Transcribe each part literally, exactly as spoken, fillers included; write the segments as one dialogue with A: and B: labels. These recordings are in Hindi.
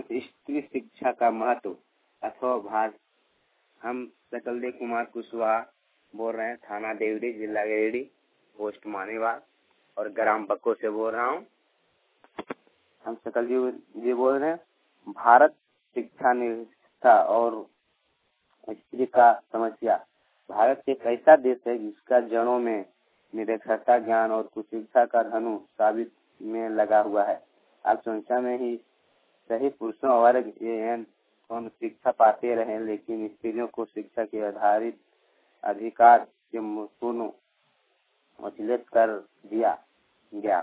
A: स्त्री शिक्षा का महत्व अथवा भार। हम सकलदेव कुमार कुशवाहा बोल रहे हैं, थाना देवरी, जिला गिरिडीह, पोस्ट मानेवाल और ग्राम बक्को से बोल रहा हूँ। हम सकलदेव जी बोल रहे हैं। भारत शिक्षा निरक्षरता और स्त्री का समस्या। भारत एक ऐसा देश है जिसका जड़ों में निरक्षरता, ज्ञान और कुशिक्षा का धनु साबित में लगा हुआ है। आप संख्या में ही सही पुरुषों वर्ग एन शिक्षा पाते रहे, लेकिन स्त्रियों को शिक्षा के आधारित अधिकार से पूर्ण वंचित कर दिया गया।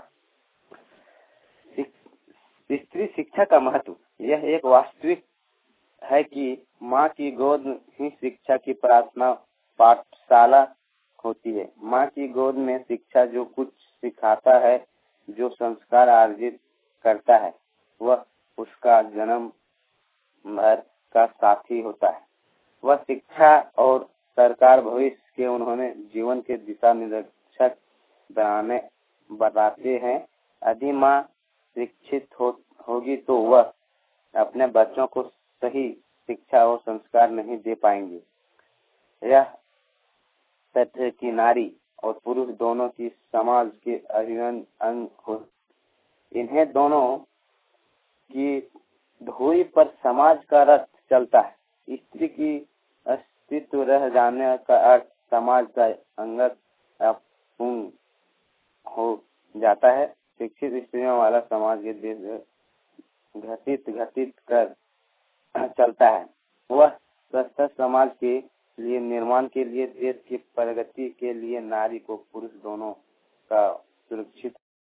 A: स्त्री शिक्षा का महत्व। यह एक वास्तविक है कि माँ की गोद ही शिक्षा की प्रार्थना पाठशाला होती है। माँ की गोद में शिक्षा जो कुछ सिखाता है, जो संस्कार अर्जित करता है, वह उसका जन्म भर का साथी होता है। वह शिक्षा और सरकार भविष्य के उन्होंने जीवन के दिशा निर्देशक बनाने बताते हैं। यदि माँ शिक्षित हो, होगी तो वह अपने बच्चों को सही शिक्षा और संस्कार नहीं दे पाएंगे। यह सत्य की नारी और पुरुष दोनों की समाज के अभिन्न अंग हो। इन्हें दोनों की धुरी पर समाज का रथ चलता है। स्त्री की अस्तित्व रह जाने का अर्थ समाज का अंगत अपूर्ण हो जाता है। शिक्षित स्त्रियों वाला समाज के देश घटित घटित कर चलता है। वह स्वस्थ समाज के लिए निर्माण के लिए, देश की प्रगति के लिए नारी को पुरुष दोनों का सुरक्षित